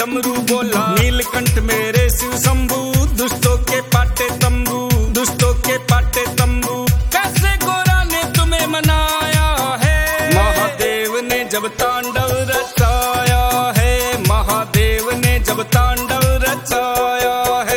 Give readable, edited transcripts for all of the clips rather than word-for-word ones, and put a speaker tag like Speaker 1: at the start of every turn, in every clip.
Speaker 1: डमरू बोला, नीलकंठ मेरे शिव शंभू, दुष्टों के पाटे तंबू, दुष्टों के पाटे तंबू। कैसे गोरा ने तुम्हें मनाया है, महादेव ने जब तांडव रचाया है, महादेव ने जब तांडव रचाया है।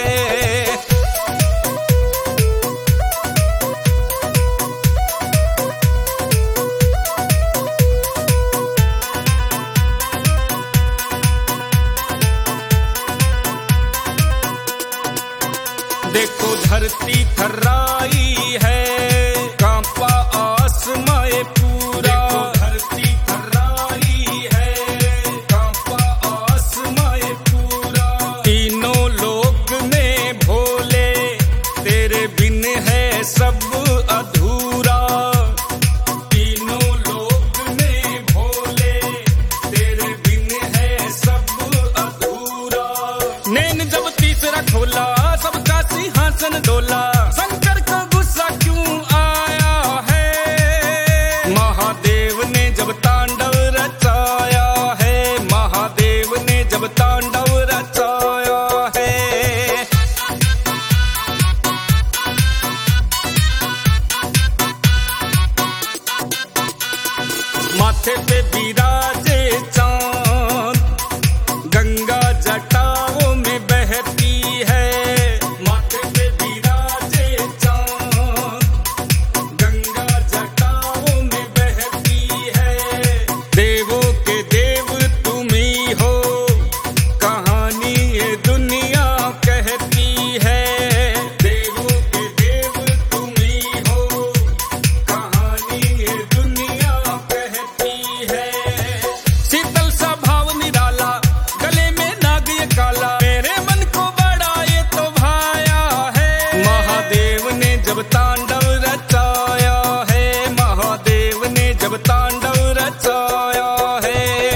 Speaker 1: देखो धरती थर्राई है, कांपा आसमां पूरा। धरती थर्राई है, कांपा आसमां पूरा। तीनों लोक में भोले, तेरे बिन है सब अधूरा। तीनों लोक में भोले, तेरे बिन है सब अधूरा। नैन जब तीसरा खोला, सबका सिंहासन डोला। शंकर को गुस्सा क्यों आया है, महादेव ने जब तांडव रचाया है, महादेव ने जब तांडव रचाया है। माथे पे बिराजे चांद, गंगा जटाओं में बहती है। माथे पे बिराजे चांद, गंगा जटाओं में बहती है। देवों के देव तुम ही हो, कहानी ये दुनिया कहती है। देवों के देव तुम ही हो, कहानी ये दुनिया कहती है। शीतल सा भाव निराला, गले में नाग ये काला, मेरे मन को बड़ा ये तो भाया है। महादेव ने जब तांडव रचाया है, महादेव ने जब तांडव रचाया है।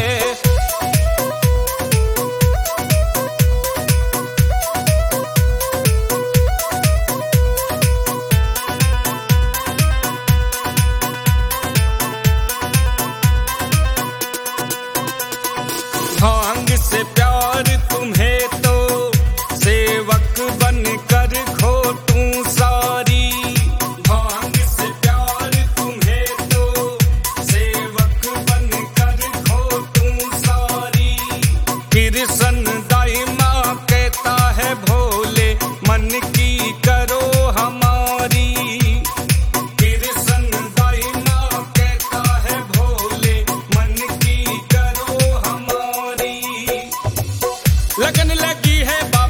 Speaker 1: भांग से प्यार तुम्हें तो, सेवक बन कर घोटूं सारी। भांग से प्यार तुम्हें तो, सेवक बन कर घोटूं सारी। कृष्ण दाईमा कहता है भोले, मन की करो हमारी। कृष्ण दाईमा कहता है भोले, मन की करो हमारी। लगन लगी है